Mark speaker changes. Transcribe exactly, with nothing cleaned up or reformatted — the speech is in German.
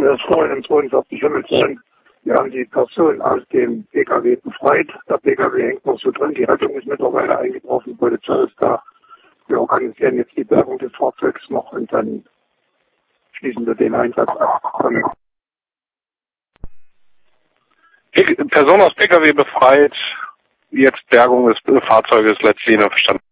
Speaker 1: Das Freund zweiundvierzig Himmelshöhen. Wir haben die Person aus dem P K W befreit. Der P K W hängt noch so drin. Die Rettung ist mittlerweile eingetroffen. Die Polizei ist da. Wir organisieren jetzt die Bergung des Fahrzeugs noch und dann schließen wir den Einsatz ab.
Speaker 2: Person aus P K W befreit. Jetzt Bergung des Fahrzeuges letztlich noch verstanden.